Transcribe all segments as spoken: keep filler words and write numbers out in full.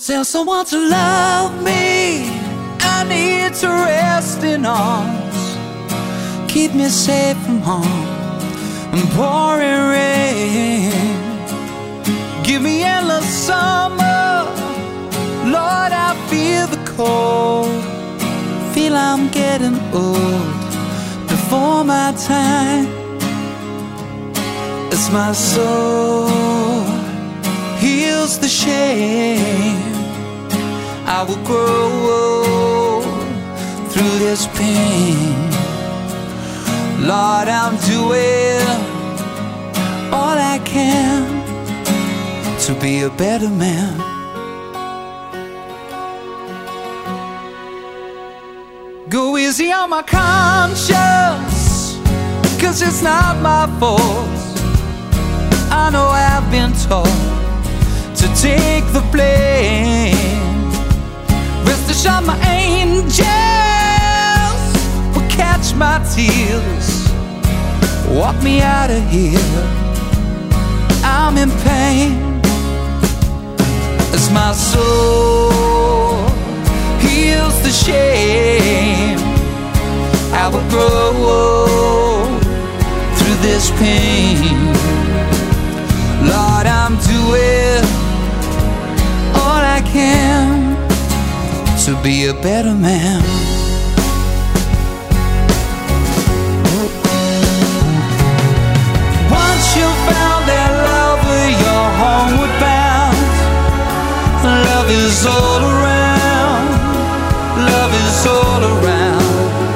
Tell someone to love me. I need to rest in arms. Keep me safe from harm and pouring rain. Give me endless summer. Lord, I feel the cold. Feel I'm getting old before my time. As my soul heals the shame, I will grow through this pain. Lord, I'm doing all I can to be a better man. Go easy on my conscience, 'cause it's not my fault. I know I've been taught to take the blame. Rest assured my angels will catch my tears, walk me out of here. I'm in pain. As my soul heals the shame, I will grow through this pain. Lord, I'm doing all I can to be a better man. Once you found that love where you're homeward bound, love is all around, love is all around.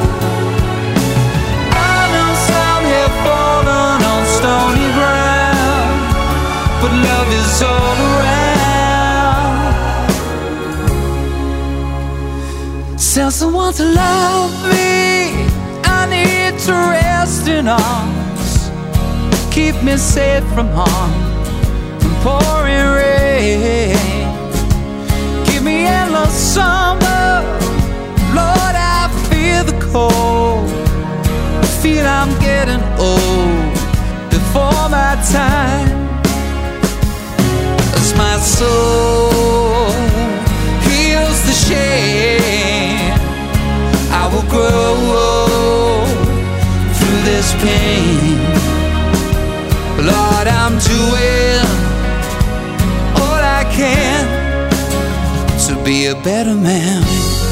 I know some have fallen on stony ground, but love is all around. Tell someone to love me. I need to rest in arms. Keep me safe from harm and pouring rain. Give me endless summer. Lord, I feel the cold. Feel I'm getting old before my time. As my soul heals the shame, I will grow through this pain. Lord, I'm doing all I can to be a better man.